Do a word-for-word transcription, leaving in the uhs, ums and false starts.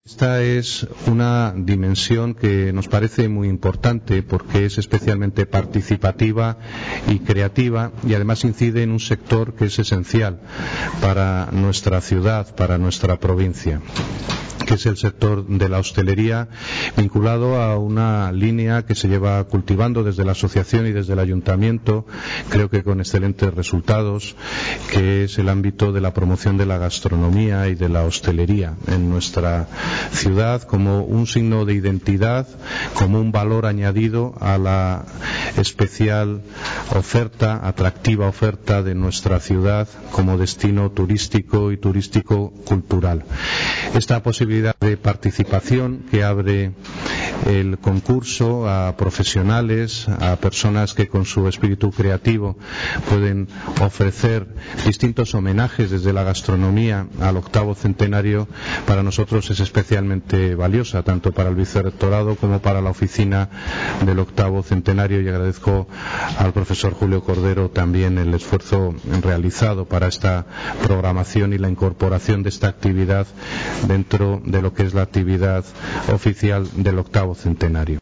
Esta es una dimensión que nos parece muy importante porque es especialmente participativa y creativa y además incide en un sector que es esencial para nuestra ciudad, para nuestra provincia, que es el sector de la hostelería, vinculado a una línea que se lleva cultivando desde la asociación y desde el ayuntamiento, creo que con excelentes resultados, que es el ámbito de la promoción de la gastronomía y de la hostelería en nuestra ciudad como un signo de identidad, como un valor añadido a la especial oferta, atractiva oferta de nuestra ciudad como destino turístico y turístico cultural. Esta posibilidad de participación que abre el concurso a profesionales, a personas que con su espíritu creativo pueden ofrecer distintos homenajes desde la gastronomía al octavo centenario, para nosotros es especialmente valiosa, tanto para el vicerrectorado como para la oficina del octavo centenario, y agradezco al profesor Julio Cordero también el esfuerzo realizado para esta programación y la incorporación de esta actividad dentro de lo que es la actividad oficial del octavo centenario.